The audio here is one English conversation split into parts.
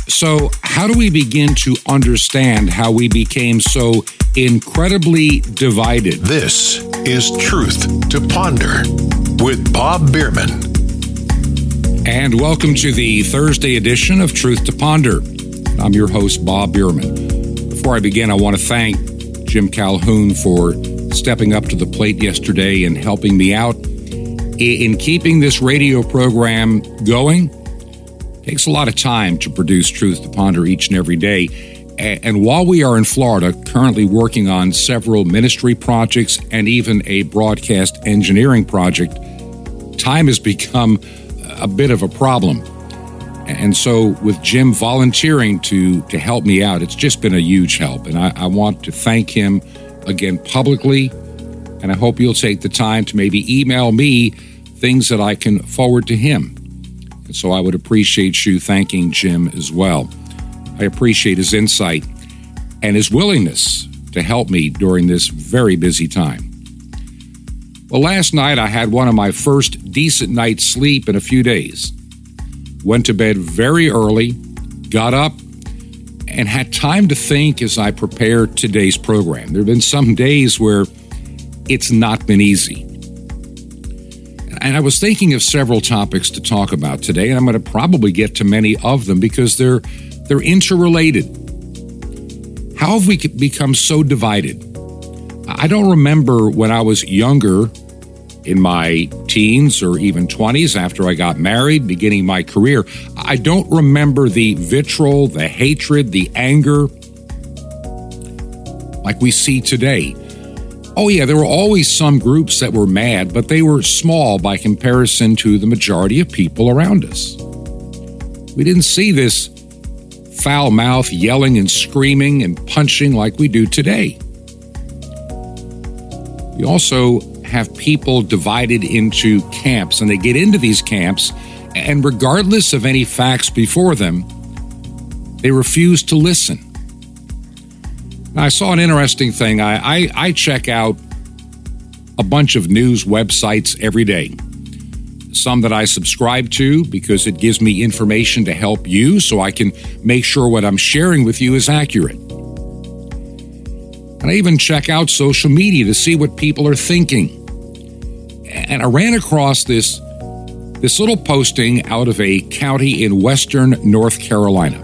So, how do we begin to understand how we became so incredibly divided? This is Truth to Ponder with Bob Bierman. And welcome to the Thursday edition of Truth to Ponder. I'm your host, Bob Bierman. Before I begin, I want to thank Jim Calhoun for stepping up to the plate yesterday and helping me out in keeping this radio program going. It takes a lot of time to produce Truth to Ponder each and every day. And while we are in Florida, currently working on several ministry projects and even a broadcast engineering project, time has become a bit of a problem. And so with Jim volunteering to help me out, it's just been a huge help. And I want to thank him again publicly. And I hope you'll take the time to maybe email me things that I can forward to him. And so I would appreciate you thanking Jim as well. I appreciate his insight and his willingness to help me during this very busy time. Well, last night I had one of my first decent night's sleep in a few days. Went to bed very early, got up, and had time to think as I prepared today's program. There have been some days where it's not been easy. And I was thinking of several topics to talk about today, and I'm going to probably get to many of them because they're interrelated. How have we become so divided? I don't remember when I was younger, in my teens or even 20s, after I got married, beginning my career. I don't remember the vitriol, the hatred, the anger like we see today. Oh yeah, there were always some groups that were mad, but they were small by comparison to the majority of people around us. We didn't see this foul mouth yelling and screaming and punching like we do today. We also have people divided into camps, and they get into these camps, and regardless of any facts before them, they refuse to listen. Now, I saw an interesting thing. I check out a bunch of news websites every day. Some that I subscribe to because it gives me information to help you so I can make sure what I'm sharing with you is accurate. And I even check out social media to see what people are thinking. And I ran across this little posting out of a county in western North Carolina.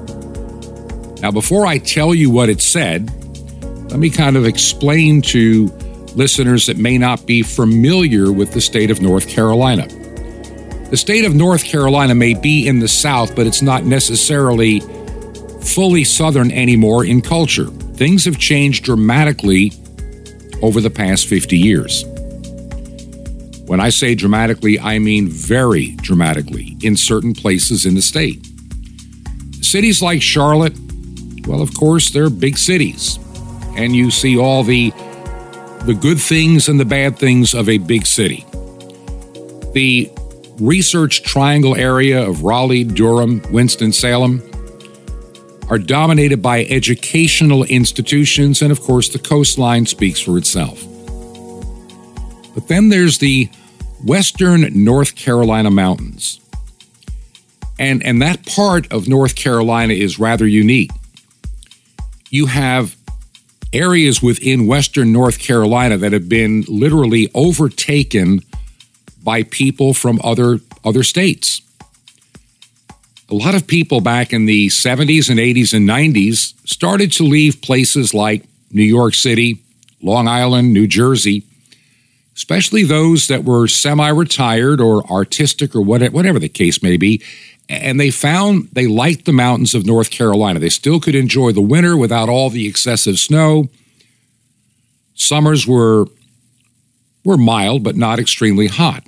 Now, before I tell you what it said, let me kind of explain to listeners that may not be familiar with the state of North Carolina. The state of North Carolina may be in the South, but it's not necessarily fully Southern anymore in culture. Things have changed dramatically over the past 50 years. When I say dramatically, I mean very dramatically in certain places in the state. Cities like Charlotte, well, of course, they're big cities, and you see all the good things and the bad things of a big city. The Research Triangle area of Raleigh, Durham, Winston-Salem are dominated by educational institutions, and of course, the coastline speaks for itself. But then there's the western North Carolina mountains. And that part of North Carolina is rather unique. You have areas within western North Carolina that have been literally overtaken by people from other states. A lot of people back in the 70s and 80s and 90s started to leave places like New York City, Long Island, New Jersey, especially those that were semi-retired or artistic or whatever the case may be. And they found they liked the mountains of North Carolina. They still could enjoy the winter without all the excessive snow. Summers were mild, but not extremely hot.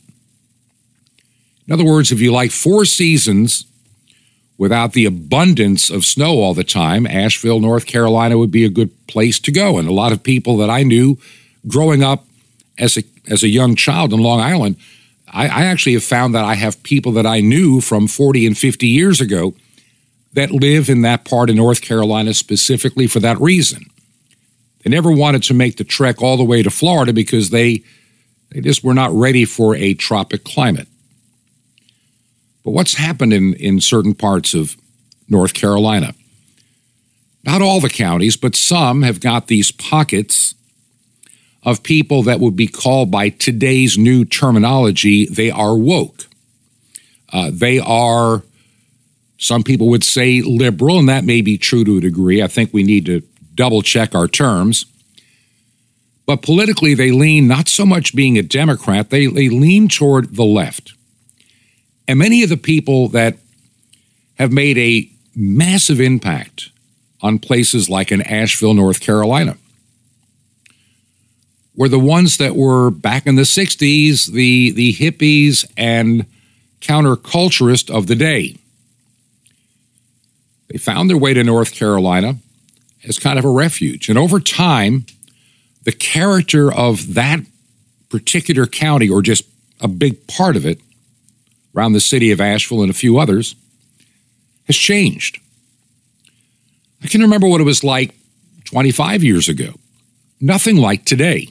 In other words, if you like 4 seasons without the abundance of snow all the time, Asheville, North Carolina would be a good place to go. And a lot of people that I knew growing up as a young child in Long Island, I actually have found that I have people that I knew from 40 and 50 years ago that live in that part of North Carolina specifically for that reason. They never wanted to make the trek all the way to Florida because they just were not ready for a tropic climate. But what's happened in certain parts of North Carolina. Not all the counties, but some have got these pockets of people that would be called by today's new terminology, they are woke. They are, some people would say, liberal, and that may be true to a degree. I think we need to double check our terms. But politically, they lean not so much being a Democrat, they lean toward the left. And many of the people that have made a massive impact on places like in Asheville, North Carolina, were the ones that were back in the 60s, the hippies and counterculturists of the day. They found their way to North Carolina as kind of a refuge. And over time, the character of that particular county, or just a big part of it, around the city of Asheville and a few others, has changed. I can remember what it was like 25 years ago. Nothing like today.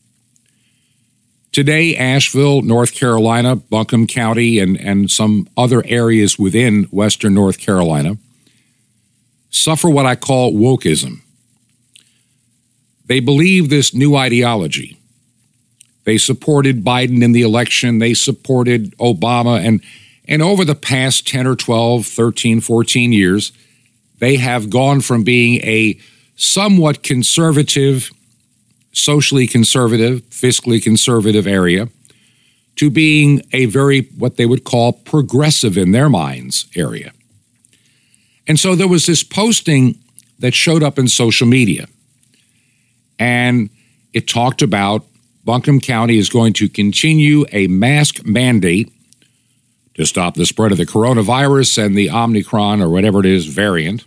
Today, Asheville, North Carolina, Buncombe County, and some other areas within western North Carolina suffer what I call wokeism. They believe this new ideology. They supported Biden in the election. They supported Obama. And over the past 10 or 12, 13, 14 years, they have gone from being a somewhat conservative, socially conservative, fiscally conservative area to being a very, what they would call progressive in their minds area. And so there was this posting that showed up in social media, and it talked about Buncombe County is going to continue a mask mandate to stop the spread of the coronavirus and the Omicron, or whatever it is, variant,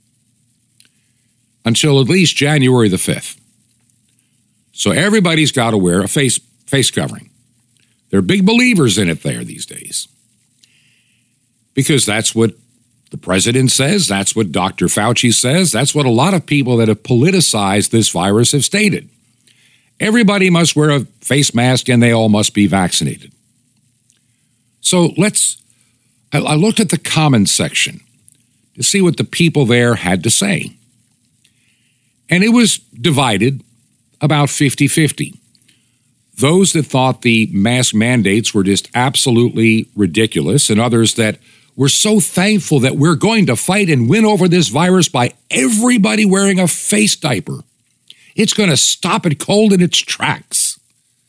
until at least January the 5th. So everybody's got to wear a face covering. They're big believers in it there these days, because that's what the president says, that's what Dr. Fauci says, that's what a lot of people that have politicized this virus have stated. Everybody must wear a face mask and they all must be vaccinated. So I looked at the comments section to see what the people there had to say. And it was divided about 50-50. Those that thought the mask mandates were just absolutely ridiculous, and others that were so thankful that we're going to fight and win over this virus by everybody wearing a face diaper. It's going to stop it cold in its tracks.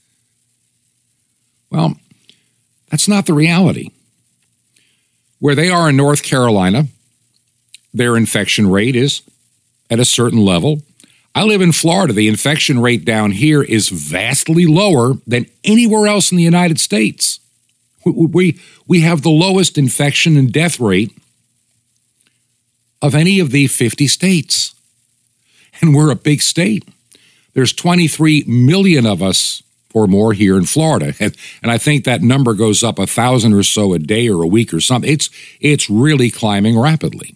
Well, that's not the reality. Where they are in North Carolina, their infection rate is at a certain level. I live in Florida. The infection rate down here is vastly lower than anywhere else in the United States. We have the lowest infection and death rate of any of the 50 states. And we're a big state. There's 23 million of us or more here in Florida. And I think that number goes up 1,000 or so a day or a week or something. It's really climbing rapidly.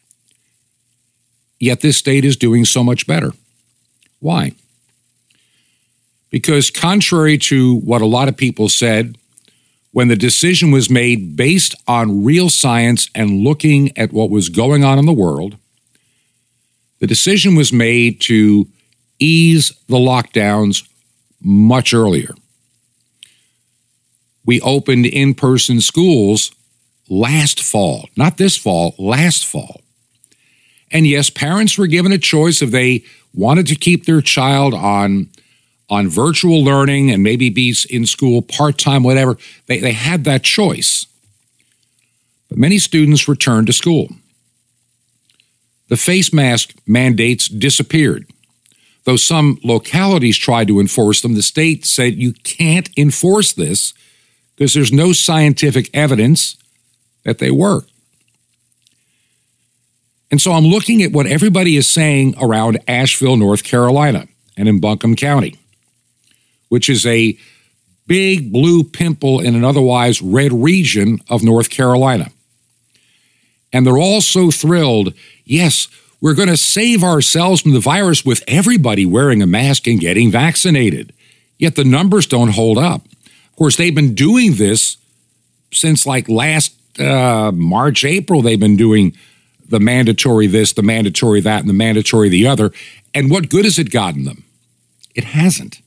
Yet this state is doing so much better. Why? Because contrary to what a lot of people said, when the decision was made based on real science and looking at what was going on in the world, the decision was made to ease the lockdowns much earlier. We opened in-person schools last fall, not this fall, last fall. And yes, parents were given a choice if they wanted to keep their child on virtual learning and maybe be in school part-time, whatever. They had that choice. But many students returned to school. The face mask mandates disappeared. Though some localities tried to enforce them, the state said you can't enforce this because there's no scientific evidence that they work. And so I'm looking at what everybody is saying around Asheville, North Carolina, and in Buncombe County, which is a big blue pimple in an otherwise red region of North Carolina. And they're all so thrilled, yes, we're going to save ourselves from the virus with everybody wearing a mask and getting vaccinated. Yet the numbers don't hold up. Of course, they've been doing this since like last March, April. They've been doing the mandatory this, the mandatory that, and the mandatory the other. And what good has it gotten them? It hasn't.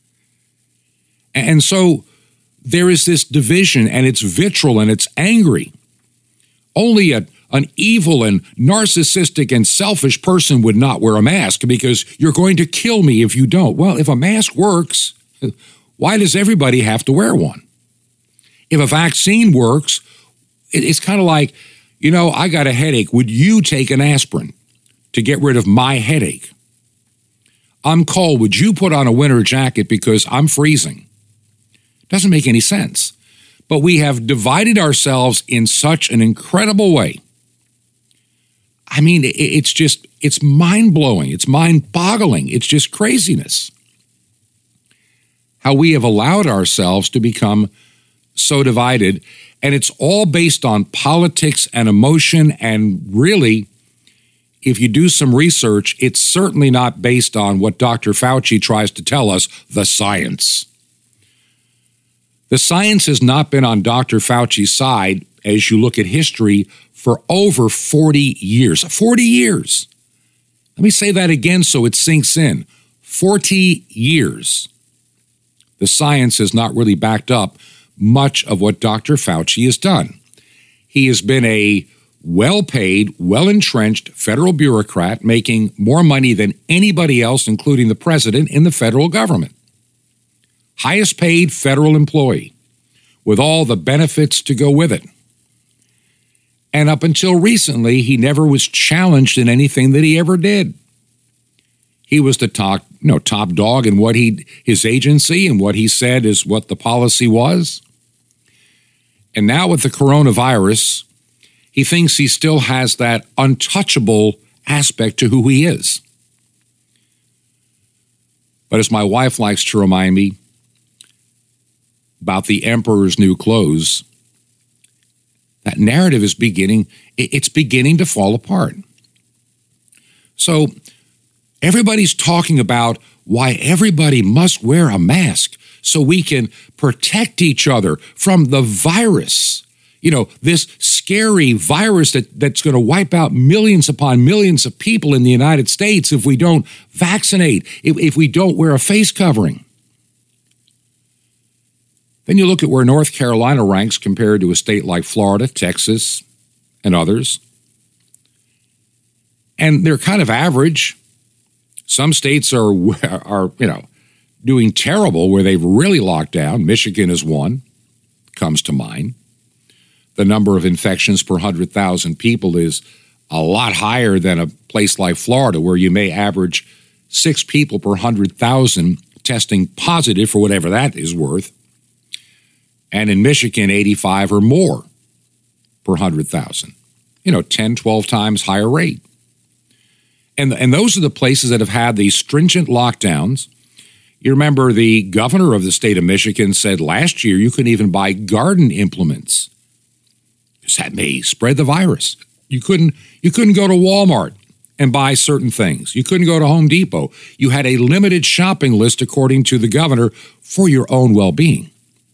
And so there is this division, and it's vitriol, and it's angry. Only an evil and narcissistic and selfish person would not wear a mask because you're going to kill me if you don't. Well, if a mask works, why does everybody have to wear one? If a vaccine works, it's kind of like, I got a headache. Would you take an aspirin to get rid of my headache? I'm cold. Would you put on a winter jacket because I'm freezing? Doesn't make any sense. But we have divided ourselves in such an incredible way. I mean, it's mind-blowing. It's mind-boggling. It's just craziness. How we have allowed ourselves to become so divided, and it's all based on politics and emotion, and really, if you do some research, it's certainly not based on what Dr. Fauci tries to tell us, the science. The science has not been on Dr. Fauci's side as you look at history for over 40 years. 40 years. Let me say that again so it sinks in. 40 years. The science has not really backed up much of what Dr. Fauci has done. He has been a well-paid, well-entrenched federal bureaucrat making more money than anybody else, including the president, in the federal government. Highest paid federal employee with all the benefits to go with it. And up until recently, he never was challenged in anything that he ever did. He was the top dog in what his agency, and what he said is what the policy was. And now with the coronavirus, he thinks he still has that untouchable aspect to who he is. But as my wife likes to remind me about the emperor's new clothes, that narrative is beginning to fall apart. So everybody's talking about why everybody must wear a mask so we can protect each other from the virus. This scary virus that's going to wipe out millions upon millions of people in the United States if we don't vaccinate, if we don't wear a face covering. Then you look at where North Carolina ranks compared to a state like Florida, Texas, and others. And they're kind of average. Some states are doing terrible where they've really locked down. Michigan is one, comes to mind. The number of infections per 100,000 people is a lot higher than a place like Florida, where you may average 6 people per 100,000 testing positive for whatever that is worth. And in Michigan, 85 or more per 100,000. 10, 12 times higher rate. And those are the places that have had these stringent lockdowns. You remember the governor of the state of Michigan said last year you couldn't even buy garden implements because that may spread the virus. You couldn't go to Walmart and buy certain things. You couldn't go to Home Depot. You had a limited shopping list, according to the governor, for your own well-being.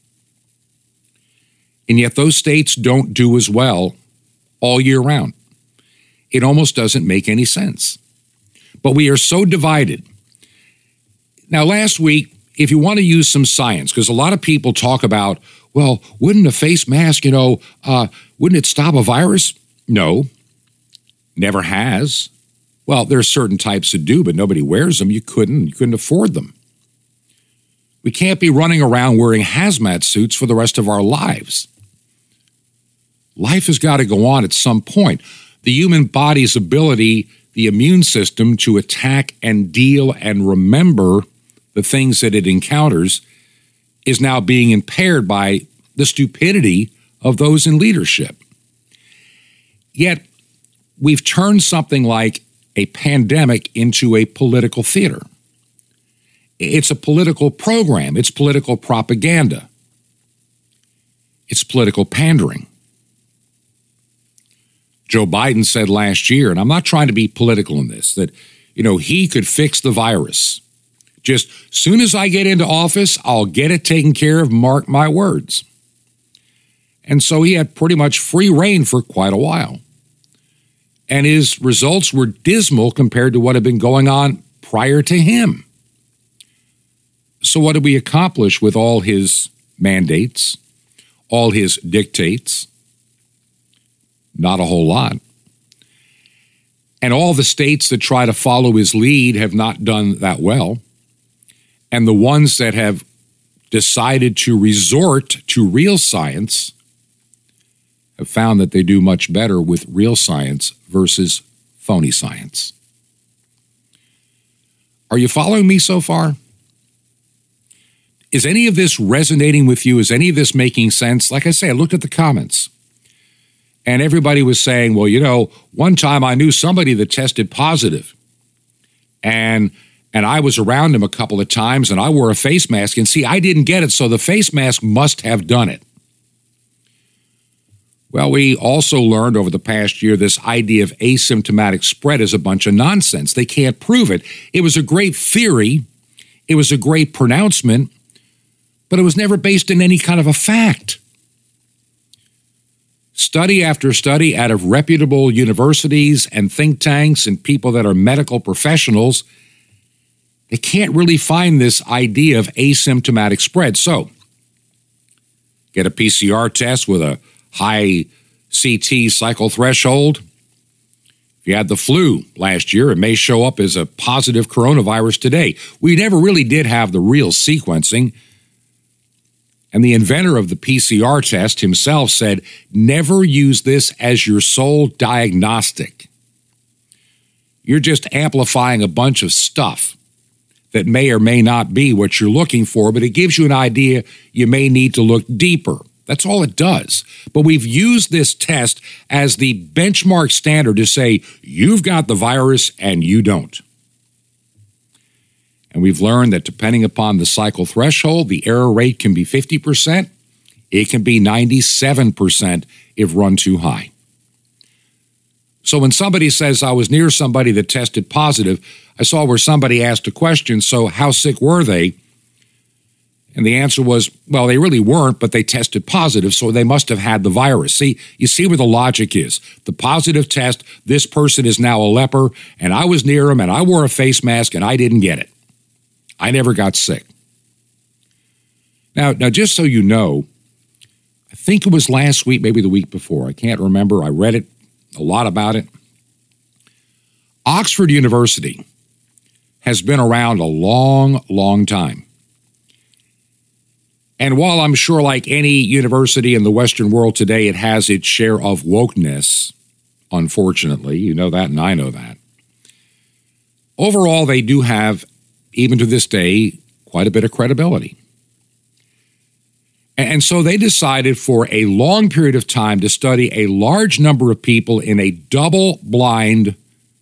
And yet those states don't do as well all year round. It almost doesn't make any sense. But we are so divided. Now, last week, if you want to use some science, because a lot of people talk about, well, wouldn't a face mask, wouldn't it stop a virus? No, never has. Well, there are certain types that do, but nobody wears them. You couldn't afford them. We can't be running around wearing hazmat suits for the rest of our lives. Life has got to go on at some point. The human body's ability, the immune system, to attack and deal and remember the things that it encounters is now being impaired by the stupidity of those in leadership. Yet, we've turned something like a pandemic into a political theater. It's a political program. It's political propaganda. It's political pandering. Joe Biden said last year, and I'm not trying to be political in this, that, he could fix the virus. Just soon as I get into office, I'll get it taken care of, mark my words. And so he had pretty much free reign for quite a while. and his results were dismal compared to what had been going on prior to him. So what did we accomplish with all his mandates, all his dictates? Not a whole lot. And all the states that try to follow his lead have not done that well. And the ones that have decided to resort to real science have found that they do much better with real science versus phony science. Are you following me so far? Is any of this resonating with you? Is any of this making sense? Like I say, I looked at the comments, and everybody was saying, well, you know, one time I knew somebody that tested positive, and I was around him a couple of times, and I wore a face mask, and see, I didn't get it, so the face mask must have done it. Well, we also learned over the past year this idea of asymptomatic spread is a bunch of nonsense. They can't prove it. It was a great theory. It was a great pronouncement, but it was never based in any kind of a fact. Study after study out of reputable universities and think tanks and people that are medical professionals, they can't really find this idea of asymptomatic spread. So, get a PCR test with a high CT cycle threshold. If you had the flu last year, it may show up as a positive coronavirus today. We never really did have the real sequencing. And the inventor of the PCR test himself said, never use this as your sole diagnostic. You're just amplifying a bunch of stuff that may or may not be what you're looking for, but it gives you an idea you may need to look deeper. That's all it does. But we've used this test as the benchmark standard to say, you've got the virus and you don't. And we've learned that depending upon the cycle threshold, the error rate can be 50%. It can be 97% if run too high. So when somebody says, I was near somebody that tested positive, I saw where somebody asked a question, so how sick were they? And the answer was, well, they really weren't, but they tested positive, so they must have had the virus. See, you see where the logic is. The positive test, this person is now a leper, and I was near him, and I wore a face mask, and I didn't get it. I never got sick. Now, just so you know, I think it was last week, maybe the week before. I can't remember. I read it, a lot about it. Oxford University has been around a long, long time. And while I'm sure like any university in the Western world today, it has its share of wokeness, unfortunately, you know that and I know that. Overall, they do have, even to this day, quite a bit of credibility. And so they decided for a long period of time to study a large number of people in a double-blind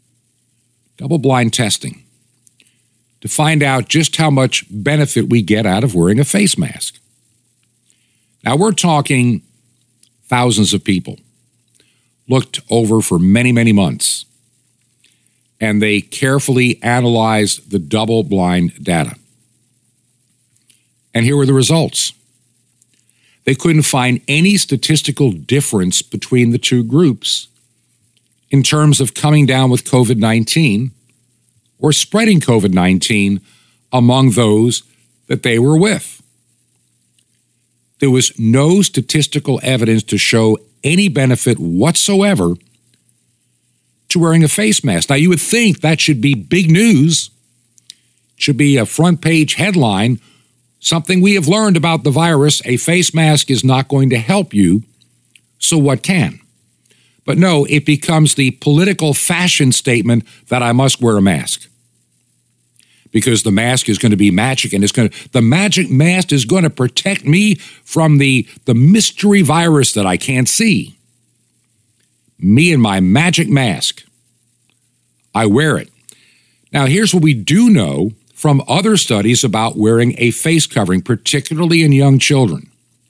testing to find out just how much benefit we get out of wearing a face mask. Now, we're talking thousands of people looked over for many, many months, and they carefully analyzed the double-blind data. And here were the results. They couldn't find any statistical difference between the two groups in terms of coming down with COVID-19 or spreading COVID-19 among those that they were with. There was no statistical evidence to show any benefit whatsoever to wearing a face mask. Now, you would think that should be big news, should be a front page headline, something we have learned about the virus. A face mask is not going to help you, so what can? But no, it becomes the political fashion statement that I must wear a mask. Because the mask is going to be magic, and the magic mask is going to protect me from the mystery virus that I can't see. Me and my magic mask. I wear it. Now, here's what we do know from other studies about wearing a face covering, particularly in young children.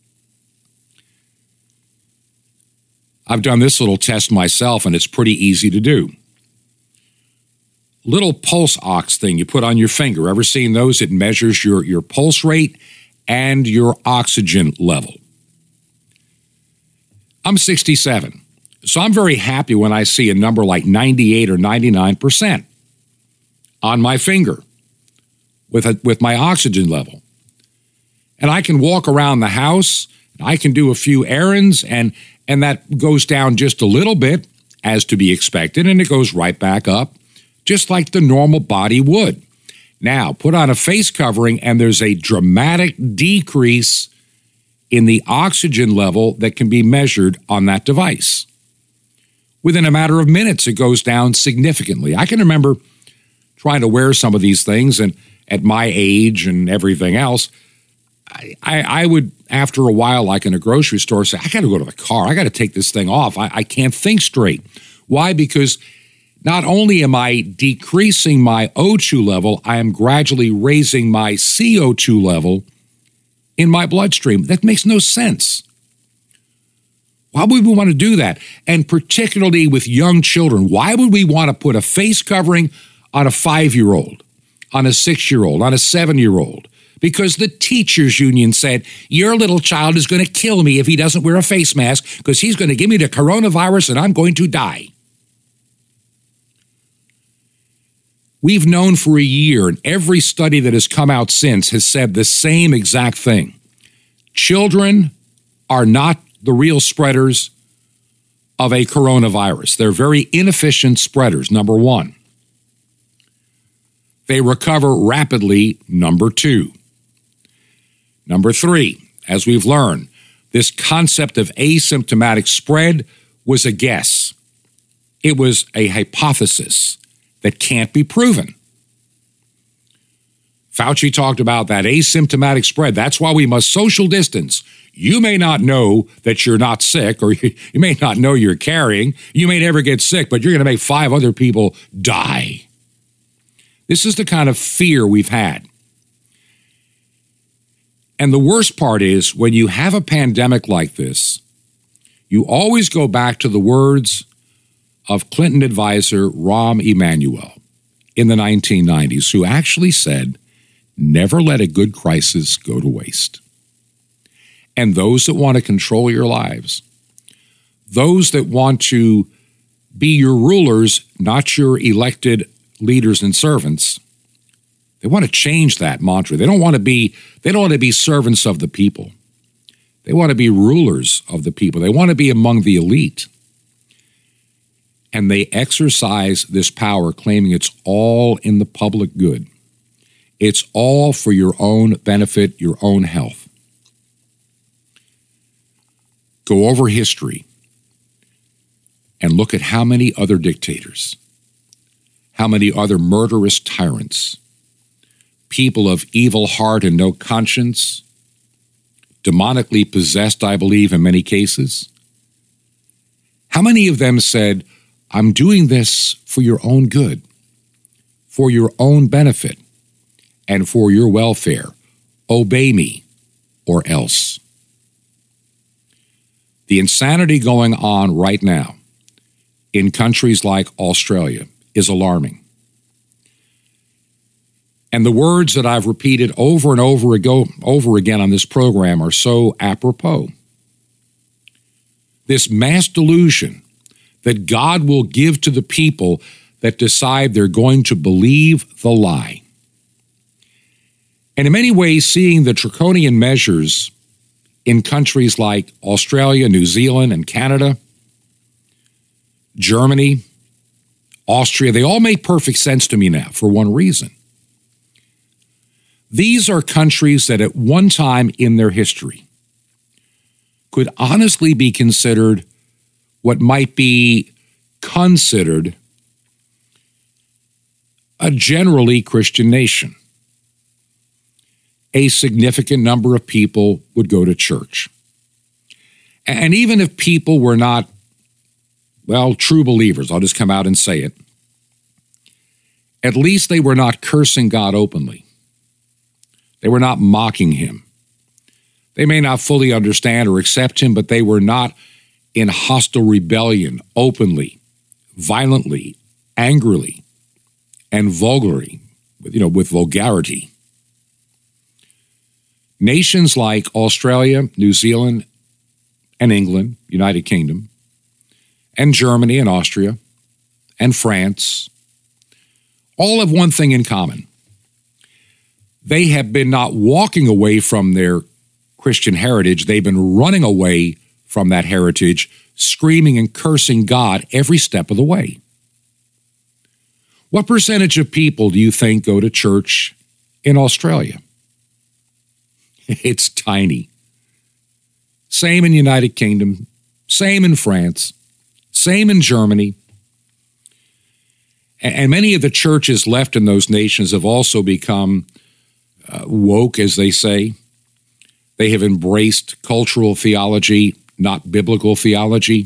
I've done this little test myself, and it's pretty easy to do. Little pulse ox thing you put on your finger. Ever seen those? It measures your pulse rate and your oxygen level. I'm 67. So I'm very happy when I see a number like 98 or 99% on my finger with my oxygen level. And I can walk around the house, I can do a few errands, and that goes down just a little bit, as to be expected, and it goes right back up, just like the normal body would. Now, put on a face covering, and there's a dramatic decrease in the oxygen level that can be measured on that device. Within a matter of minutes, it goes down significantly. I can remember trying to wear some of these things, and at my age and everything else, I would, after a while, like in a grocery store, say, I got to go to the car. I got to take this thing off. I can't think straight. Why? Because not only am I decreasing my O2 level, I am gradually raising my CO2 level in my bloodstream. That makes no sense. Why would we want to do that? And particularly with young children, why would we want to put a face covering on a 5-year-old, on a 6-year-old, on a 7-year-old? Because the teachers union said, your little child is going to kill me if he doesn't wear a face mask because he's going to give me the coronavirus and I'm going to die. We've known for a year, and every study that has come out since has said the same exact thing. Children are not the real spreaders of a coronavirus. They're very inefficient spreaders, number one. They recover rapidly, number two. Number three, as we've learned, this concept of asymptomatic spread was a guess. It was a hypothesis that can't be proven. Fauci talked about that asymptomatic spread. That's why we must social distance. You may not know that you're not sick, or you may not know you're carrying. You may never get sick, but you're going to make 5 other people die. This is the kind of fear we've had. And the worst part is, when you have a pandemic like this, you always go back to the words of Clinton advisor Rahm Emanuel in the 1990s, who actually said, never let a good crisis go to waste. And those that want to control your lives, those that want to be your rulers, not your elected leaders and servants, they want to change that mantra. They don't want to be servants of the people. They want to be rulers of the people. They want to be among the elite. And they exercise this power, claiming it's all in the public good. It's all for your own benefit, your own health. Go over history and look at how many other dictators, how many other murderous tyrants, people of evil heart and no conscience, demonically possessed, I believe, in many cases. How many of them said, I'm doing this for your own good, for your own benefit, and for your welfare. Obey me, or else. The insanity going on right now in countries like Australia is alarming. And the words that I've repeated over and over again on this program are so apropos. This mass delusion that God will give to the people that decide they're going to believe the lie. And in many ways, seeing the draconian measures in countries like Australia, New Zealand, and Canada, Germany, Austria, they all make perfect sense to me now for one reason. These are countries that at one time in their history could honestly be considered what might be considered a generally Christian nation. A significant number of people would go to church. And even if people were not, well, true believers, I'll just come out and say it, at least they were not cursing God openly. They were not mocking him. They may not fully understand or accept him, but they were not in hostile rebellion, openly, violently, angrily, and vulgarly, with vulgarity. Nations like Australia, New Zealand, and England, United Kingdom, and Germany and Austria and France all have one thing in common. They have been not walking away from their Christian heritage. They've been running away from that heritage, screaming and cursing God every step of the way. What percentage of people do you think go to church in Australia? It's tiny. Same in the United Kingdom, same in France, same in Germany. And many of the churches left in those nations have also become woke, as they say. They have embraced cultural theology, not biblical theology.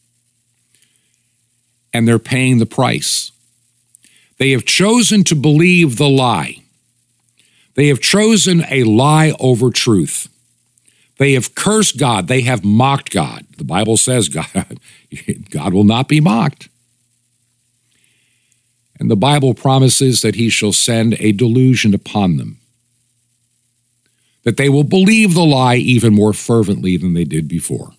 And they're paying the price. They have chosen to believe the lie. They have chosen a lie over truth. They have cursed God. They have mocked God. The Bible says God will not be mocked. And the Bible promises that he shall send a delusion upon them, that they will believe the lie even more fervently than they did before.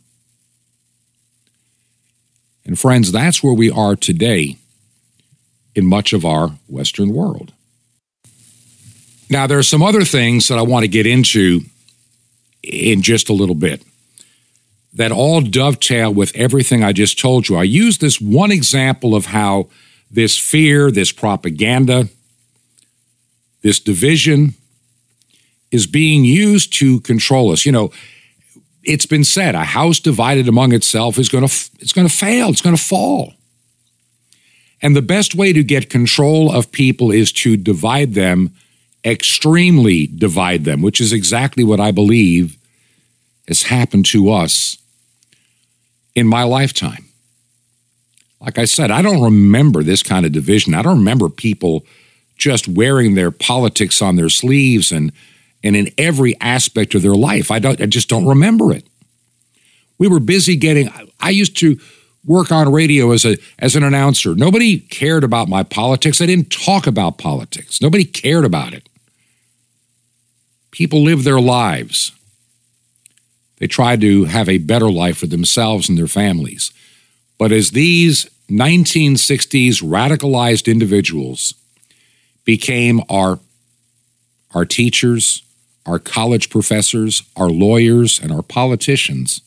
And friends, that's where we are today in much of our Western world. Now, there are some other things that I want to get into in just a little bit that all dovetail with everything I just told you. I use this one example of how this fear, this propaganda, this division is being used to control us. You know, it's been said, a house divided among itself is going to fail. It's going to fall. And the best way to get control of people is to divide them, extremely divide them, which is exactly what I believe has happened to us in my lifetime. Like I said, I don't remember this kind of division. I don't remember people just wearing their politics on their sleeves and in every aspect of their life. I just don't remember it. We were busy I used to work on radio as an announcer. Nobody cared about my politics. I didn't talk about politics. Nobody cared about it. People lived their lives. They tried to have a better life for themselves and their families. But as these 1960s radicalized individuals became our teachers, our college professors, our lawyers, and our politicians,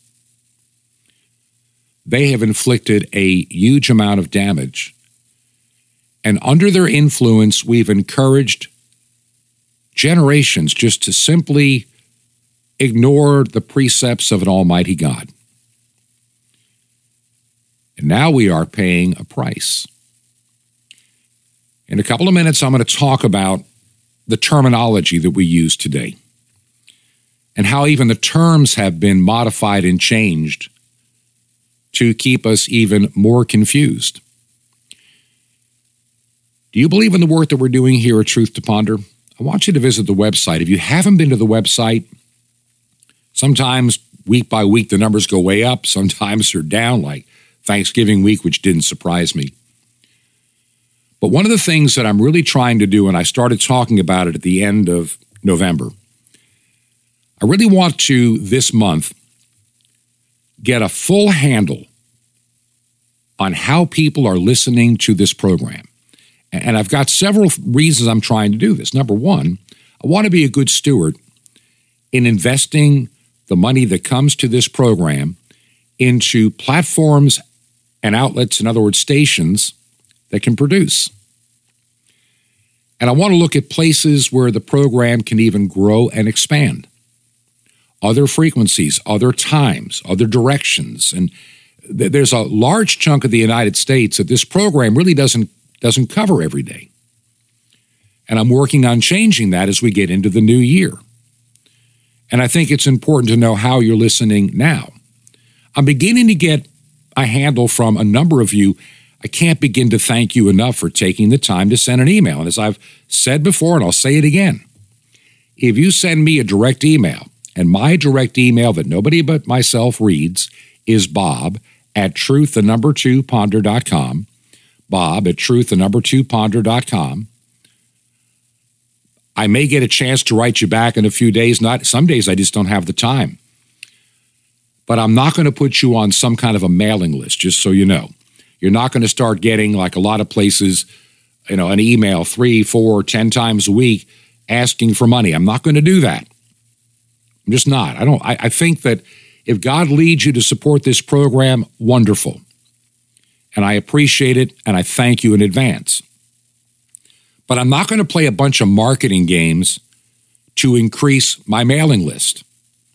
they have inflicted a huge amount of damage. And under their influence, we've encouraged generations just to simply ignore the precepts of an almighty God. And now we are paying a price. In a couple of minutes, I'm going to talk about the terminology that we use today and how even the terms have been modified and changed to keep us even more confused. Do you believe in the work that we're doing here at Truth to Ponder? I want you to visit the website. If you haven't been to the website, sometimes week by week the numbers go way up, sometimes they're down, like Thanksgiving week, which didn't surprise me. But one of the things that I'm really trying to do, and I started talking about it at the end of November, I really want to, this month, get a full handle on how people are listening to this program. And I've got several reasons I'm trying to do this. Number one, I want to be a good steward in investing the money that comes to this program into platforms and outlets, in other words, stations that can produce. And I want to look at places where the program can even grow and expand. Other frequencies, other times, other directions. And there's a large chunk of the United States that this program really doesn't cover every day. And I'm working on changing that as we get into the new year. And I think it's important to know how you're listening now. I'm beginning to get a handle from a number of you. I can't begin to thank you enough for taking the time to send an email. And as I've said before, and I'll say it again, if you send me a direct email, and my direct email that nobody but myself reads is bob@truth2ponder.com, bob@truth2ponder.com. I may get a chance to write you back in a few days. Some days I just don't have the time. but I'm not going to put you on some kind of a mailing list, just so you know. You're not going to start getting, like a lot of places, an email 3, 4, 10 times a week asking for money. I'm not going to do that. I'm just not. I think that if God leads you to support this program, wonderful. And I appreciate it, and I thank you in advance. But I'm not going to play a bunch of marketing games to increase my mailing list.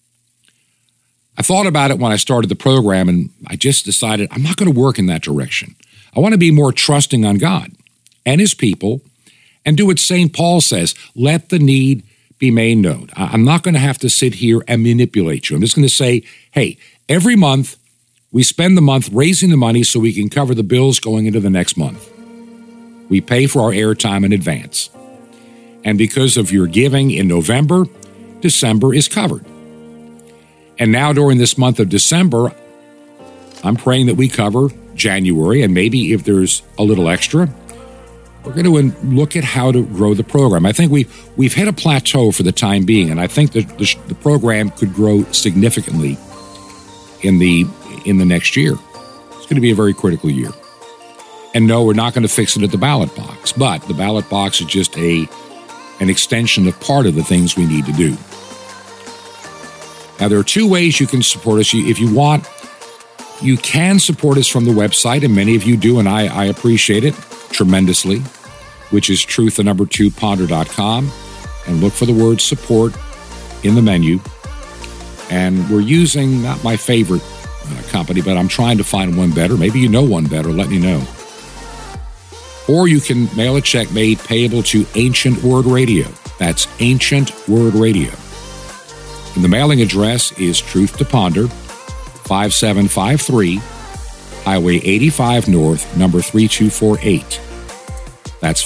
I thought about it when I started the program, and I just decided I'm not going to work in that direction. I want to be more trusting on God and his people and do what St. Paul says, let the need be made known. I'm not going to have to sit here and manipulate you. I'm just going to say, hey, every month we spend the month raising the money so we can cover the bills going into the next month. We pay for our airtime in advance. And because of your giving in November, December is covered. And now during this month of December, I'm praying that we cover January, and maybe if there's a little extra, we're going to look at how to grow the program. I think we've hit a plateau for the time being, and I think that the program could grow significantly in the next year. It's going to be a very critical year. And no, we're not going to fix it at the ballot box, but the ballot box is just an extension of part of the things we need to do. Now, there are two ways you can support us. If you want, you can support us from the website, and many of you do, and I appreciate it tremendously, which is truth2ponder.com, and look for the word support in the menu. And we're using, not my favorite company, but I'm trying to find one better. Maybe you know one better, let me know. Or you can mail a check made payable to Ancient Word Radio. That's Ancient Word Radio. And the mailing address is Truth to Ponder, 5753, Highway 85 North, number 3248. That's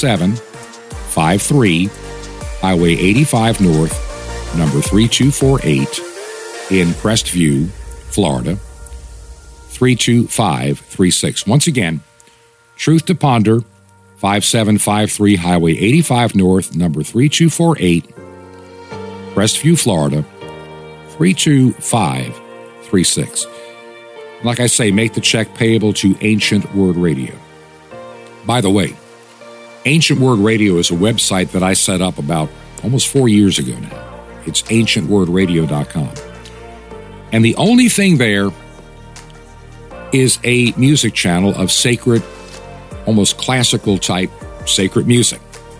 5753, Highway 85 North, number 3248, in Crestview, Florida, 32536. Once again, Truth to Ponder, 5753 Highway 85 North, number 3248, Crestview, Florida, 32536. Like I say, make the check payable to Ancient Word Radio. By the way, Ancient Word Radio is a website that I set up about almost 4 years ago now. It's ancientwordradio.com. And the only thing there is a music channel of sacred, almost classical type sacred music.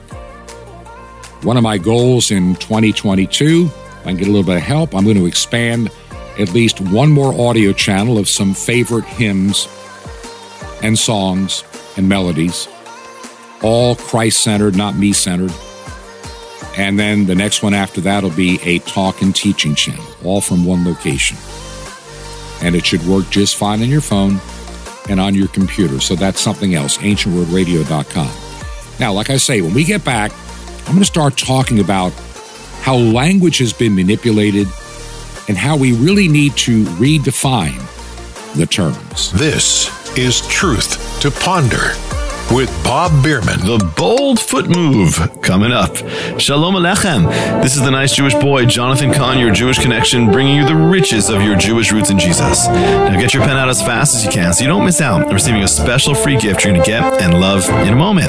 One of my goals in 2022, if I can get a little bit of help, I'm going to expand at least one more audio channel of some favorite hymns and songs and melodies, all Christ-centered, not me-centered. And then the next one after that will be a talk and teaching channel, all from one location. And it should work just fine on your phone and on your computer. So that's something else, ancientwordradio.com. Now, like I say, when we get back, I'm going to start talking about how language has been manipulated and how we really need to redefine the terms. This is Truth to Ponder with Bob Bierman. The bold foot move coming up. Shalom Aleichem. This is the nice Jewish boy, Jonathan Kahn, your Jewish connection, bringing you the riches of your Jewish roots in Jesus. Now get your pen out as fast as you can so you don't miss out on receiving a special free gift you're going to get and love in a moment.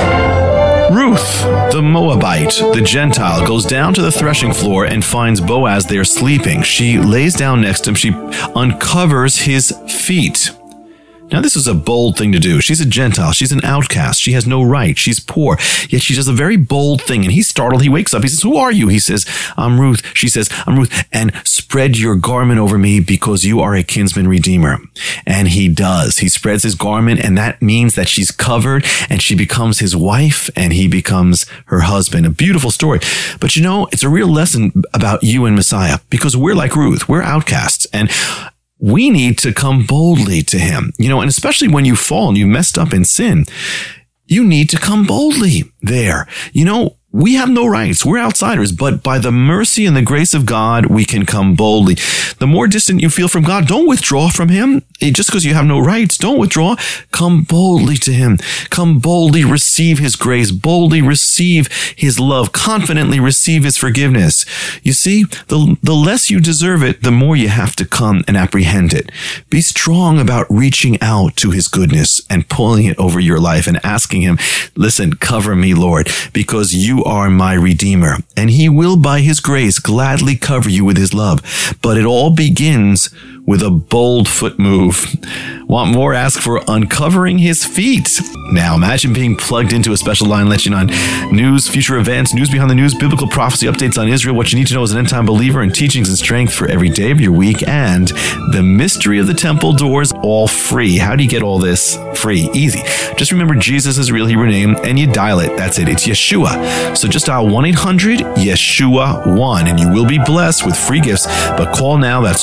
Ruth, the Moabite, the Gentile, goes down to the threshing floor and finds Boaz there sleeping. She lays down next to him. She uncovers his feet. Now, this is a bold thing to do. She's a Gentile. She's an outcast. She has no right. She's poor. Yet she does a very bold thing. And he's startled. He wakes up. He says, "Who are you?" He says, "I'm Ruth." She says, "I'm Ruth. And spread your garment over me because you are a kinsman redeemer." And he does. He spreads his garment, and that means that she's covered, and she becomes his wife, and he becomes her husband. A beautiful story. But you know, it's a real lesson about you and Messiah, because we're like Ruth. We're outcasts. And we need to come boldly to him, and especially when you fall and you messed up in sin, you need to come boldly there. We have no rights. We're outsiders, but by the mercy and the grace of God, we can come boldly. The more distant you feel from God, don't withdraw from him. Just because you have no rights, don't withdraw. Come boldly to him. Come boldly receive his grace, boldly receive his love, confidently receive his forgiveness. You see, the less you deserve it, the more you have to come and apprehend it. Be strong about reaching out to his goodness and pulling it over your life and asking him, listen, cover me, Lord, because you are my Redeemer, and he will by his grace gladly cover you with his love. But it all begins with a bold foot move. Want more? Ask for uncovering his feet. Now imagine being plugged into a special line letting you on news, future events, news behind the news, biblical prophecy, updates on Israel, what you need to know as an end-time believer, and teachings and strength for every day of your week, and the mystery of the temple doors, all free. How do you get all this free? Easy. Just remember Jesus' real Hebrew name and you dial it. That's it. It's Yeshua. So just dial 1-800-YESHUA-1 and you will be blessed with free gifts. But call now. That's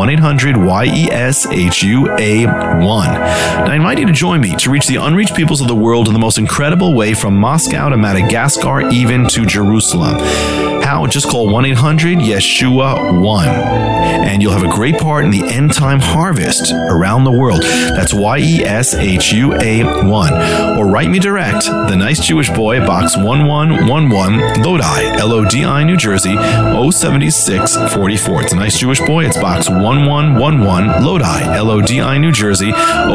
1-800-YESHUA-1. Now I invite you to join me to reach the unreached peoples of the world in the most incredible way, from Moscow to Madagascar, even to Jerusalem. How? Just call 1-800-YESHUA-1 and you'll have a great part in the end time harvest around the world. That's YESHUA-1. Or write me direct, The Nice Jewish Boy, Box 1111, Lodi, Lodi, New Jersey, 07644. It's a Nice Jewish Boy. It's Box 1111, Lodi, Lodi, New Jersey,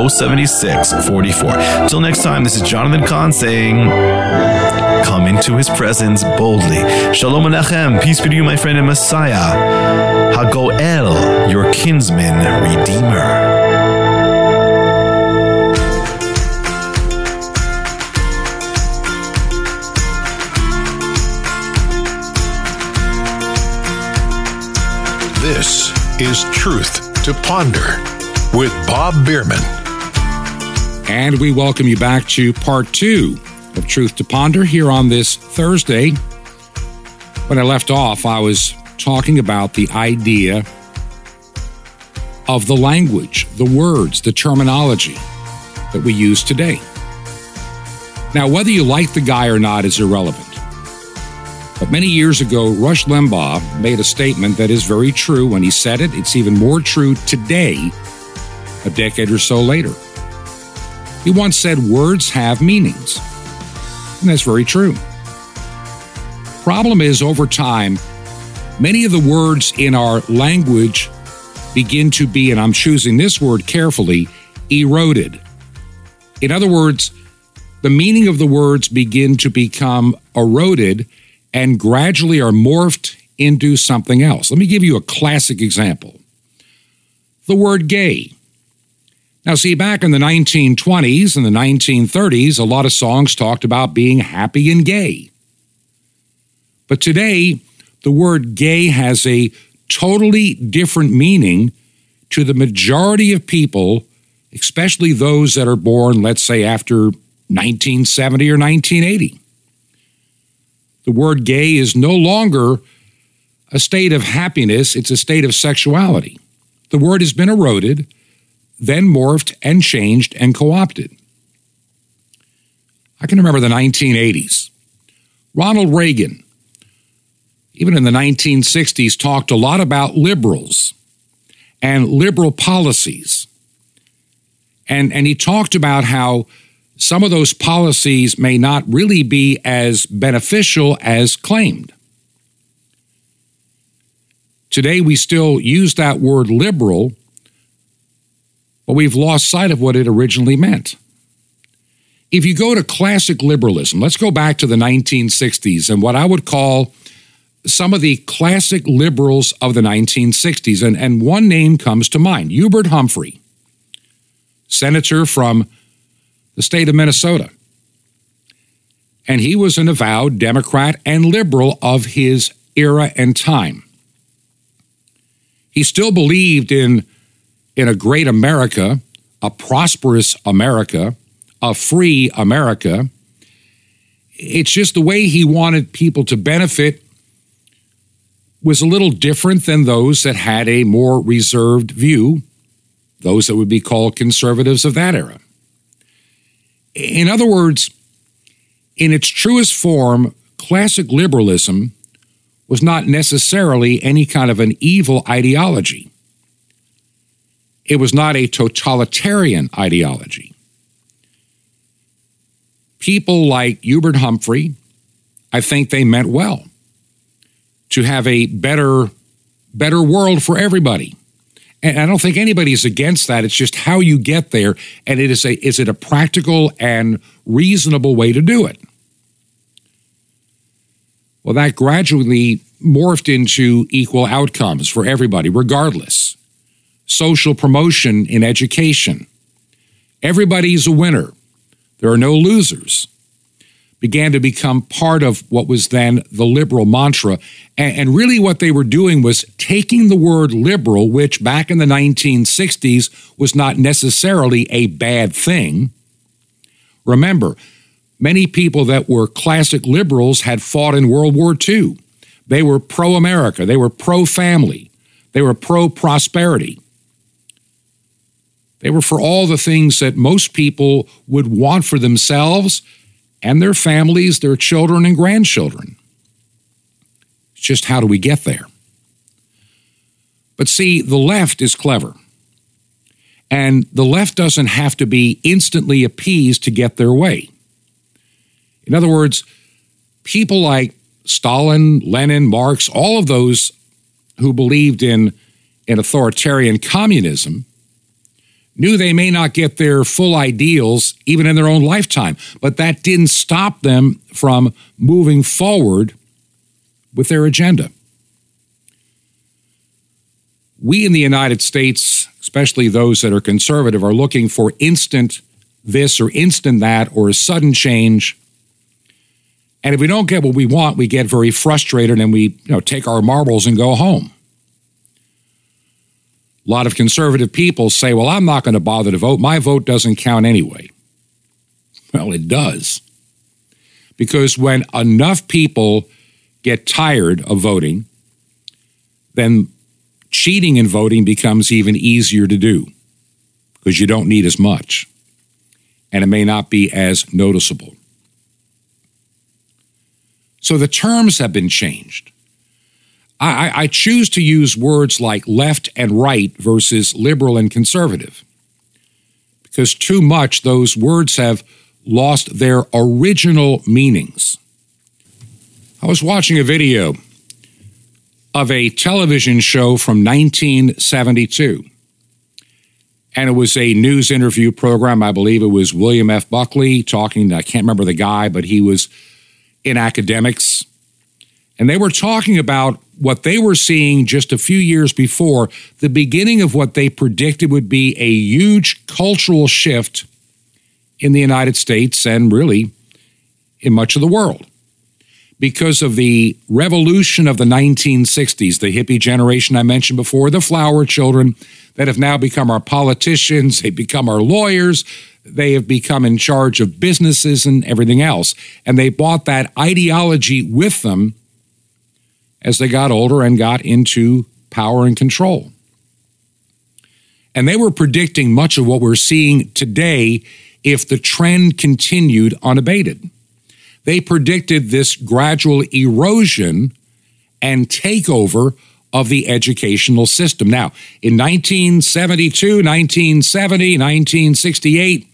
07644. Till next time, this is Jonathan Kahn saying, come into his presence boldly. Shalom Alechem. Peace be to you, my friend and Messiah. Hagoel, your kinsman redeemer. This is Truth to Ponder with Bob Bierman. And we welcome you back to part 2 of Truth to Ponder here on this Thursday. When I left off, I was talking about the idea of the language, the words, the terminology that we use today. Now, whether you like the guy or not is irrelevant. But many years ago, Rush Limbaugh made a statement that is very true. When he said it, it's even more true today, a decade or so later. He once said, words have meanings. And that's very true. Problem is, over time, many of the words in our language begin to be, and I'm choosing this word carefully, eroded. In other words, the meaning of the words begin to become eroded and gradually are morphed into something else. Let me give you a classic example. The word gay. Now, see, back in the 1920s and the 1930s, a lot of songs talked about being happy and gay. But today, the word gay has a totally different meaning to the majority of people, especially those that are born, let's say, after 1970 or 1980. The word gay is no longer a state of happiness, it's a state of sexuality. The word has been eroded, then morphed and changed and co-opted. I can remember the 1980s. Ronald Reagan, even in the 1960s, talked a lot about liberals and liberal policies. And he talked about how some of those policies may not really be as beneficial as claimed. Today, we still use that word liberal, but we've lost sight of what it originally meant. If you go to classic liberalism, let's go back to the 1960s and what I would call some of the classic liberals of the 1960s. And one name comes to mind, Hubert Humphrey, senator from the state of Minnesota. And he was an avowed Democrat and liberal of his era and time. He still believed in a great America, a prosperous America, a free America. It's just the way he wanted people to benefit was a little different than those that had a more reserved view, those that would be called conservatives of that era. In other words, in its truest form, classic liberalism was not necessarily any kind of an evil ideology. It was not a totalitarian ideology. People like Hubert Humphrey, I think they meant well to have a better world for everybody. And I don't think anybody's against that. It's just how you get there, and is it a practical and reasonable way to do it? Well, that gradually morphed into equal outcomes for everybody, regardless. Social promotion in education. Everybody's a winner. There are no losers. Began to become part of what was then the liberal mantra. And really what they were doing was taking the word liberal, which back in the 1960s was not necessarily a bad thing. Remember, many people that were classic liberals had fought in World War II. They were pro-America. They were pro-family. They were pro-prosperity. They were for all the things that most people would want for themselves and their families, their children and grandchildren. It's just how do we get there? But see, the left is clever. And the left doesn't have to be instantly appeased to get their way. In other words, people like Stalin, Lenin, Marx, all of those who believed in authoritarian communism knew they may not get their full ideals even in their own lifetime, but that didn't stop them from moving forward with their agenda. We in the United States, especially those that are conservative, are looking for instant this or instant that or a sudden change. And if we don't get what we want, we get very frustrated and we take our marbles and go home. A lot of conservative people say, well, I'm not going to bother to vote. My vote doesn't count anyway. Well, it does. Because when enough people get tired of voting, then cheating in voting becomes even easier to do because you don't need as much. And it may not be as noticeable. So the terms have been changed. I choose to use words like left and right versus liberal and conservative because too much those words have lost their original meanings. I was watching a video of a television show from 1972, and it was a news interview program. I believe it was William F. Buckley talking. I can't remember the guy, but he was in academics. And they were talking about what they were seeing just a few years before, the beginning of what they predicted would be a huge cultural shift in the United States and really in much of the world. Because of the revolution of the 1960s, the hippie generation I mentioned before, the flower children that have now become our politicians, they've become our lawyers, they have become in charge of businesses and everything else. And they brought that ideology with them as they got older and got into power and control. And they were predicting much of what we're seeing today if the trend continued unabated. They predicted this gradual erosion and takeover of the educational system. Now, in 1972, 1970, 1968,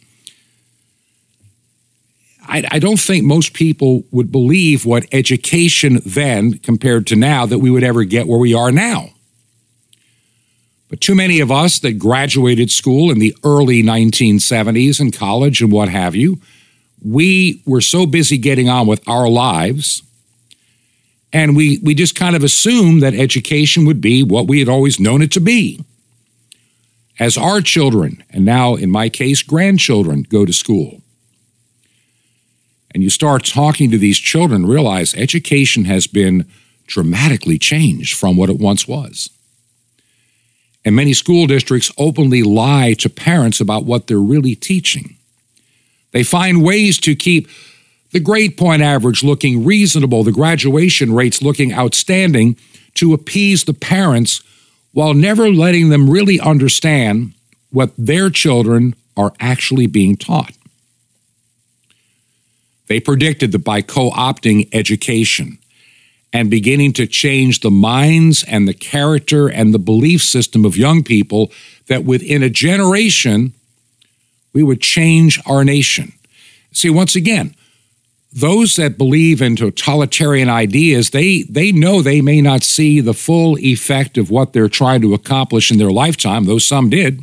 I don't think most people would believe what education then compared to now that we would ever get where we are now. But too many of us that graduated school in the early 1970s and college and what have you, we were so busy getting on with our lives, and we just kind of assumed that education would be what we had always known it to be. As our children, and now in my case, grandchildren, go to school, and you start talking to these children, realize education has been dramatically changed from what it once was. And many school districts openly lie to parents about what they're really teaching. They find ways to keep the grade point average looking reasonable, the graduation rates looking outstanding, to appease the parents while never letting them really understand what their children are actually being taught. They predicted that by co-opting education and beginning to change the minds and the character and the belief system of young people, that within a generation, we would change our nation. See, once again, those that believe in totalitarian ideas, they know they may not see the full effect of what they're trying to accomplish in their lifetime, though some did.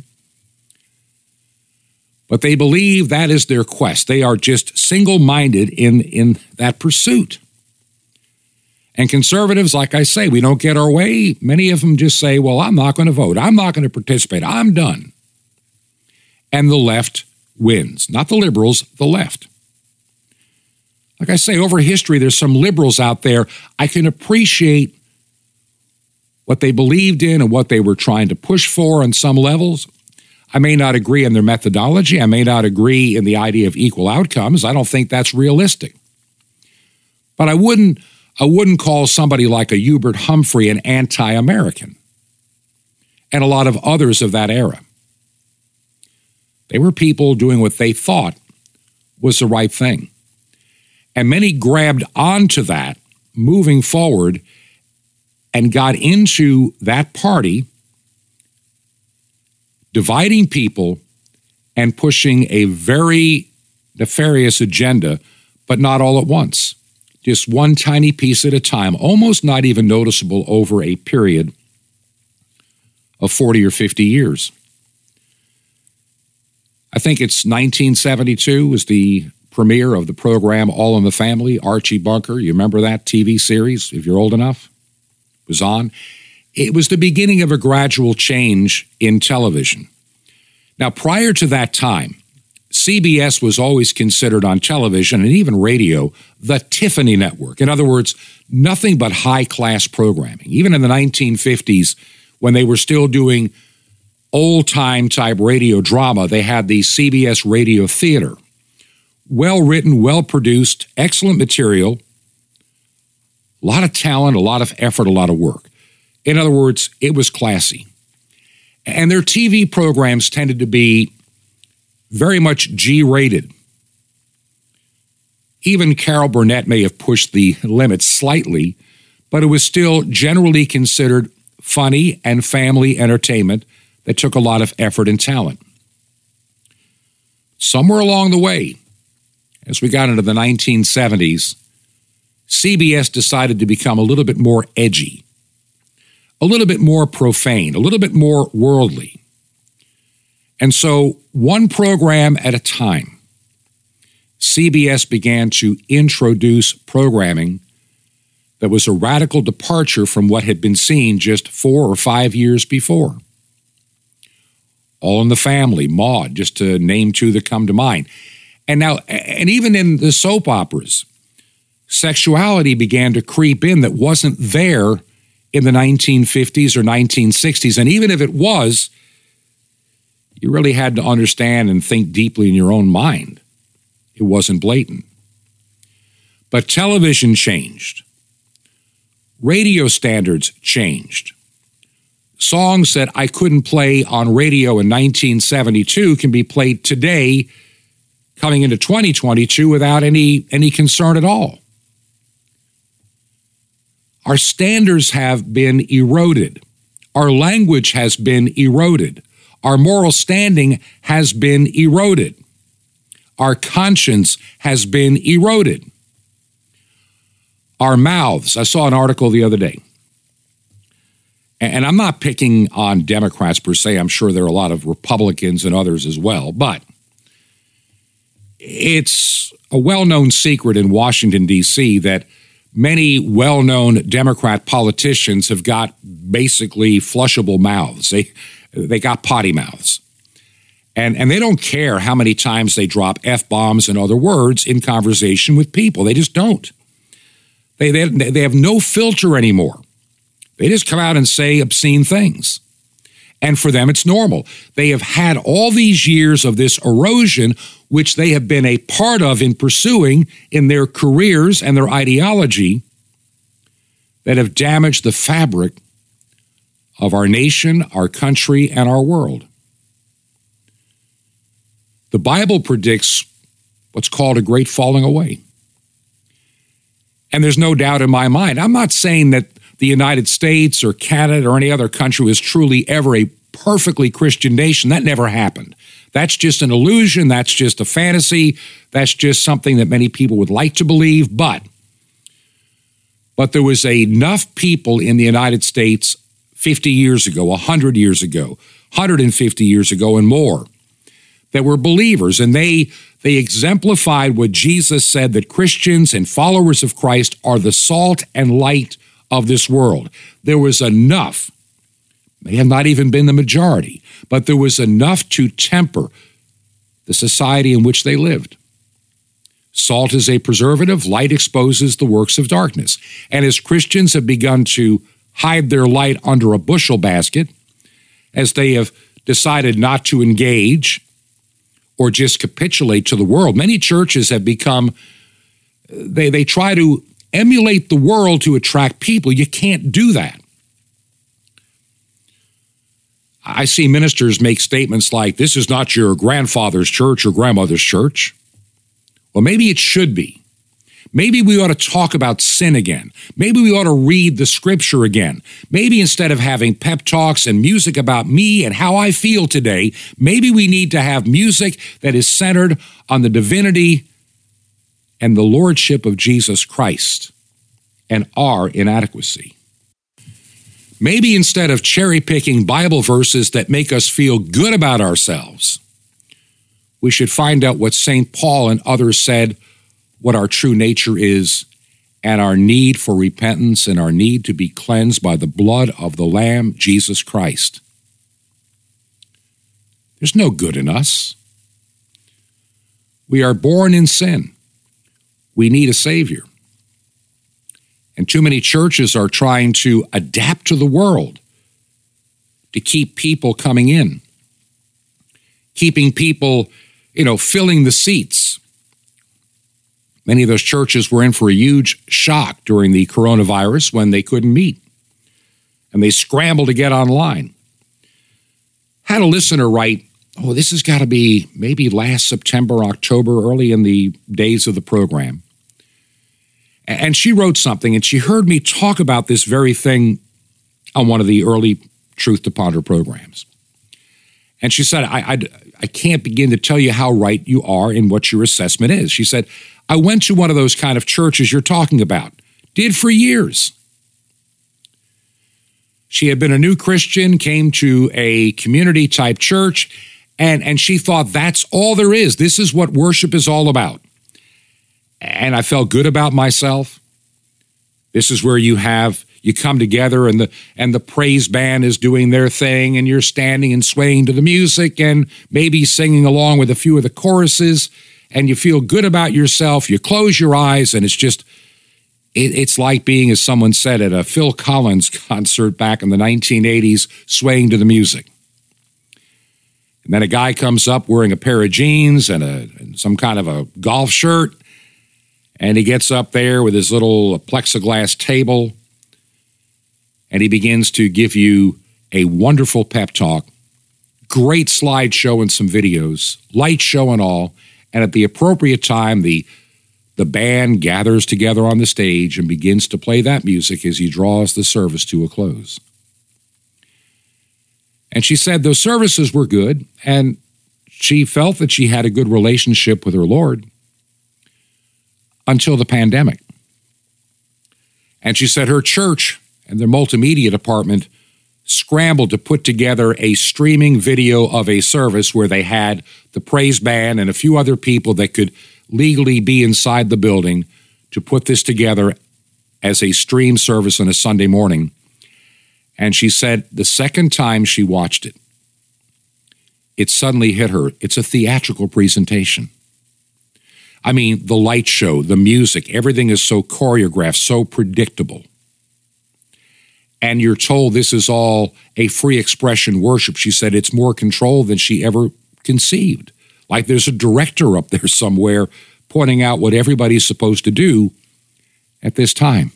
But they believe that is their quest. They are just single-minded in that pursuit. And conservatives, like I say, we don't get our way. Many of them just say, well, I'm not going to vote. I'm not going to participate. I'm done. And the left wins. Not the liberals, the left. Like I say, over history, there's some liberals out there. I can appreciate what they believed in and what they were trying to push for on some levels. I may not agree in their methodology. I may not agree in the idea of equal outcomes. I don't think that's realistic. But I wouldn't call somebody like a Hubert Humphrey an anti-American, and a lot of others of that era. They were people doing what they thought was the right thing. And many grabbed onto that moving forward and got into that party, dividing people and pushing a very nefarious agenda, but not all at once. Just one tiny piece at a time, almost not even noticeable over a period of 40 or 50 years. I think it's 1972 was the premiere of the program All in the Family, Archie Bunker. You remember that TV series, if you're old enough? It was on. It was the beginning of a gradual change in television. Now, prior to that time, CBS was always considered on television and even radio the Tiffany Network. In other words, nothing but high-class programming. Even in the 1950s, when they were still doing old-time type radio drama, they had the CBS Radio Theater. Well-written, well-produced, excellent material, a lot of talent, a lot of effort, a lot of work. In other words, it was classy. And their TV programs tended to be very much G-rated. Even Carol Burnett may have pushed the limits slightly, but it was still generally considered funny and family entertainment that took a lot of effort and talent. Somewhere along the way, as we got into the 1970s, CBS decided to become a little bit more edgy, a little bit more profane, a little bit more worldly. And so, one program at a time, CBS began to introduce programming that was a radical departure from what had been seen just 4 or 5 years before. All in the Family, Maude, just to name two that come to mind. And even in the soap operas, sexuality began to creep in that wasn't there in the 1950s or 1960s. And even if it was, you really had to understand and think deeply in your own mind. It wasn't blatant. But television changed. Radio standards changed. Songs that I couldn't play on radio in 1972 can be played today, coming into 2022, without any concern at all. Our standards have been eroded. Our language has been eroded. Our moral standing has been eroded. Our conscience has been eroded. Our mouths. I saw an article the other day. And I'm not picking on Democrats per se. I'm sure there are a lot of Republicans and others as well. But it's a well-known secret in Washington, D.C. that many well-known Democrat politicians have got basically flushable mouths. They got potty mouths. And they don't care how many times they drop F-bombs and other words in conversation with people. They just don't. They have no filter anymore. They just come out and say obscene things. And for them, it's normal. They have had all these years of this erosion, which they have been a part of in pursuing in their careers and their ideology, that have damaged the fabric of our nation, our country, and our world. The Bible predicts what's called a great falling away. And there's no doubt in my mind, I'm not saying that the United States or Canada or any other country was truly ever a perfectly Christian nation. That never happened. That's just an illusion. That's just a fantasy. That's just something that many people would like to believe. But there was enough people in the United States 50 years ago, 100 years ago, 150 years ago, and more that were believers. And they exemplified what Jesus said, that Christians and followers of Christ are the salt and light of this world. There was enough, may have not even been the majority, but there was enough to temper the society in which they lived. Salt is a preservative. Light exposes the works of darkness. And as Christians have begun to hide their light under a bushel basket, as they have decided not to engage or just capitulate to the world, many churches have become, they try to emulate the world to attract people. You can't do that. I see ministers make statements like, this is not your grandfather's church or grandmother's church. Well, maybe it should be. Maybe we ought to talk about sin again. Maybe we ought to read the scripture again. Maybe instead of having pep talks and music about me and how I feel today, maybe we need to have music that is centered on the divinity and the lordship of Jesus Christ and our inadequacy. Maybe instead of cherry-picking Bible verses that make us feel good about ourselves, we should find out what St. Paul and others said, what our true nature is, and our need for repentance and our need to be cleansed by the blood of the Lamb, Jesus Christ. There's no good in us. We are born in sin. We need a Savior. And too many churches are trying to adapt to the world to keep people coming in, keeping people, filling the seats. Many of those churches were in for a huge shock during the coronavirus when they couldn't meet, and they scrambled to get online. Had a listener write, this has got to be maybe last September, October, early in the days of the program. And she wrote something, and she heard me talk about this very thing on one of the early Truth to Ponder programs. And she said, I can't begin to tell you how right you are in what your assessment is. She said, I went to one of those kind of churches you're talking about, did for years. She had been a new Christian, came to a community-type church, and she thought that's all there is. This is what worship is all about. And I felt good about myself. This is where you come together and the praise band is doing their thing and you're standing and swaying to the music and maybe singing along with a few of the choruses and you feel good about yourself. You close your eyes and it's like being, as someone said, at a Phil Collins concert back in the 1980s, swaying to the music. And then a guy comes up wearing a pair of jeans and some kind of a golf shirt. And he gets up there with his little plexiglass table, and he begins to give you a wonderful pep talk, great slideshow and some videos, light show and all, and at the appropriate time, the band gathers together on the stage and begins to play that music as he draws the service to a close. And she said those services were good, and she felt that she had a good relationship with her Lord, until the pandemic. And she said her church and their multimedia department scrambled to put together a streaming video of a service where they had the praise band and a few other people that could legally be inside the building to put this together as a stream service on a Sunday morning. And she said the second time she watched it, it suddenly hit her. It's a theatrical presentation. I mean, the light show, the music, everything is so choreographed, so predictable. And you're told this is all a free expression worship. She said it's more controlled than she ever conceived. Like there's a director up there somewhere pointing out what everybody's supposed to do at this time.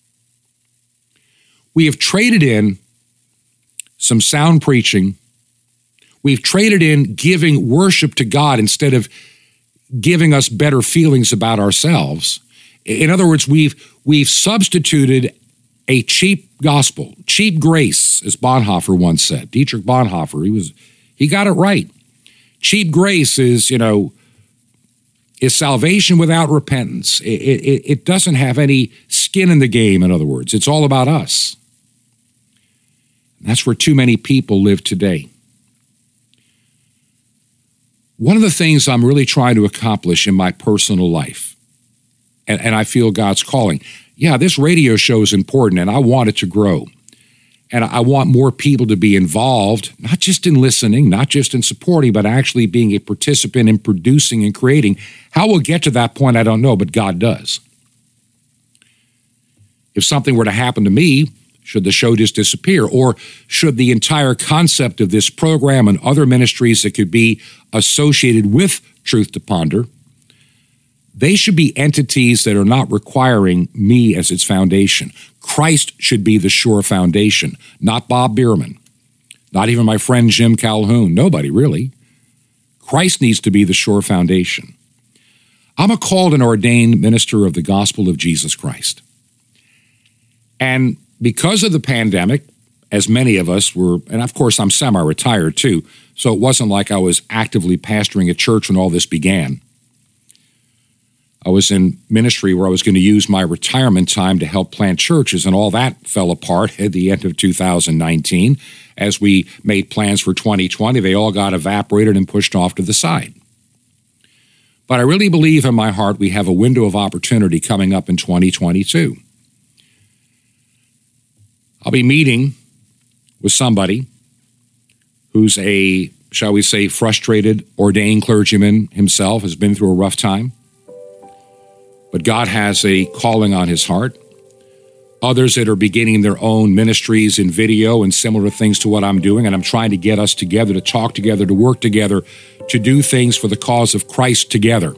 We have traded in some sound preaching. We've traded in giving worship to God instead of giving us better feelings about ourselves. In other words, we've substituted a cheap gospel, cheap grace, as Bonhoeffer once said. Dietrich Bonhoeffer, he got it right. Cheap grace is salvation without repentance. It doesn't have any skin in the game, in other words. It's all about us. That's where too many people live today. One of the things I'm really trying to accomplish in my personal life, and I feel God's calling, this radio show is important, and I want it to grow. And I want more people to be involved, not just in listening, not just in supporting, but actually being a participant in producing and creating. How we'll get to that point, I don't know, but God does. If something were to happen to me, should the show just disappear? Or should the entire concept of this program and other ministries that could be associated with Truth to Ponder, they should be entities that are not requiring me as its foundation. Christ should be the sure foundation, not Bob Bierman, not even my friend Jim Calhoun, nobody really. Christ needs to be the sure foundation. I'm a called and ordained minister of the gospel of Jesus Christ. And because of the pandemic, as many of us were, and of course I'm semi-retired too, so it wasn't like I was actively pastoring a church when all this began. I was in ministry where I was going to use my retirement time to help plant churches, and all that fell apart at the end of 2019. As we made plans for 2020, they all got evaporated and pushed off to the side. But I really believe in my heart we have a window of opportunity coming up in 2022. I'll be meeting with somebody who's a, shall we say, frustrated, ordained clergyman himself, has been through a rough time. But God has a calling on his heart. Others that are beginning their own ministries in video and similar things to what I'm doing, and I'm trying to get us together, to talk together, to work together, to do things for the cause of Christ together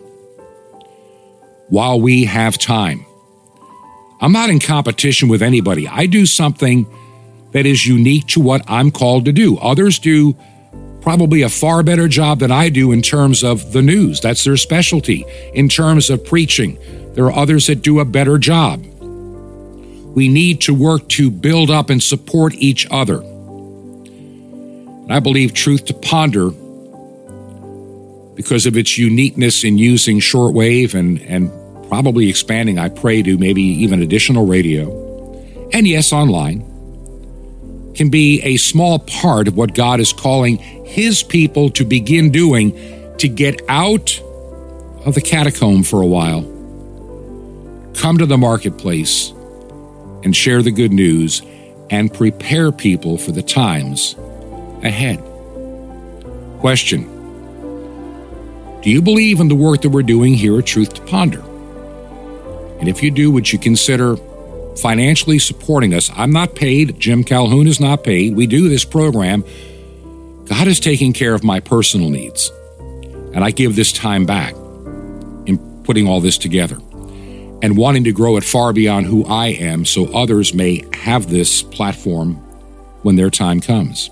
while we have time. I'm not in competition with anybody. I do something that is unique to what I'm called to do. Others do probably a far better job than I do in terms of the news. That's their specialty. In terms of preaching, there are others that do a better job. We need to work to build up and support each other. And I believe Truth to Ponder, because of its uniqueness in using shortwave and probably expanding, I pray, to maybe even additional radio, and yes, online, can be a small part of what God is calling his people to begin doing, to get out of the catacomb for a while, come to the marketplace and share the good news and prepare people for the times ahead. Question: do you believe in the work that we're doing here at Truth to Ponder? And if you do, would you consider financially supporting us? I'm not paid. Jim Calhoun is not paid. We do this program. God is taking care of my personal needs. And I give this time back in putting all this together and wanting to grow it far beyond who I am so others may have this platform when their time comes.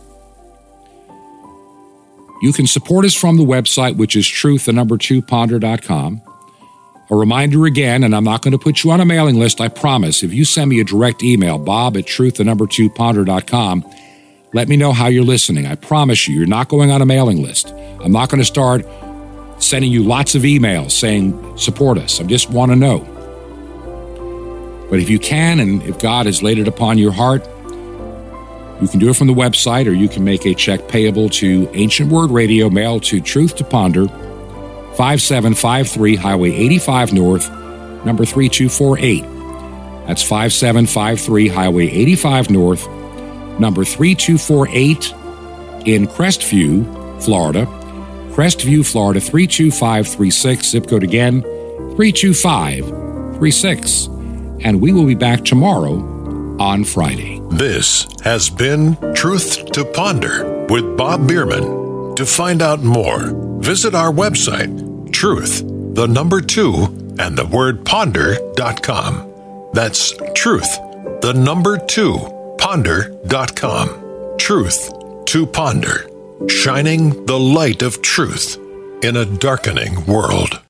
You can support us from the website, which is truth2ponder.com. A reminder again, and I'm not going to put you on a mailing list, I promise. If you send me a direct email, bob@truth2ponder.com, let me know how you're listening. I promise you're not going on a mailing list. I'm not going to start sending you lots of emails saying, support us. I just want to know. But if you can, and if God has laid it upon your heart, you can do it from the website, or you can make a check payable to Ancient Word Radio, mail to Truth to Ponder, 5753 Highway 85 North, number 3248. That's 5753 Highway 85 North, number 3248 in Crestview, Florida. Crestview, Florida, 32536. Zip code again, 32536. And we will be back tomorrow on Friday. This has been Truth to Ponder with Bob Bierman. To find out more, visit our website, truth2ponder.com. That's truth2ponder.com. Truth to Ponder, shining the light of truth in a darkening world.